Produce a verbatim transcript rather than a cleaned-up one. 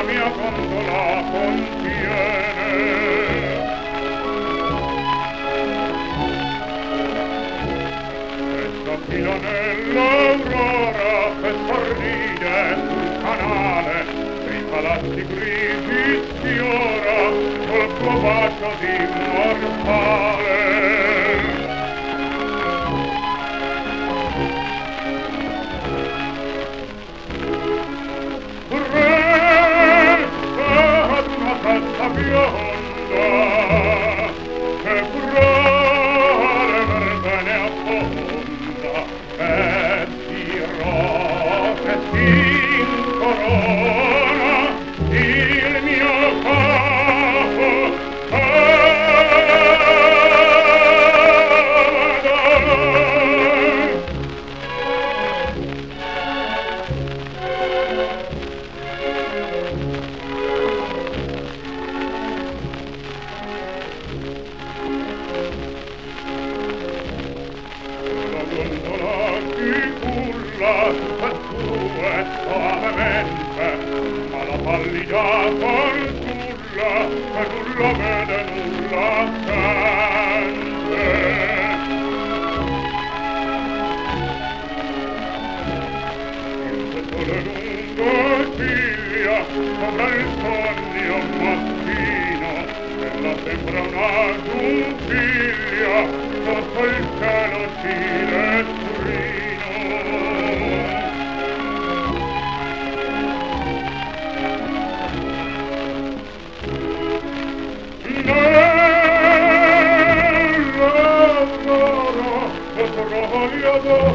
mia gondola contiene. Essa fila nell'aurora e sorride sul canale e i palazzi grigi sfiora col suo bacio di mortale. Festa bionda che vuole per bene affonda e dirò che si incorona il mio capo ma la pallida fortuna che nulla vede, nulla sente. Il sole lungo ciglia sopra il sogno mattino ella sembra una giuntiglia sotto il cielo ciletturino. Nell'aurora, sotto l'olio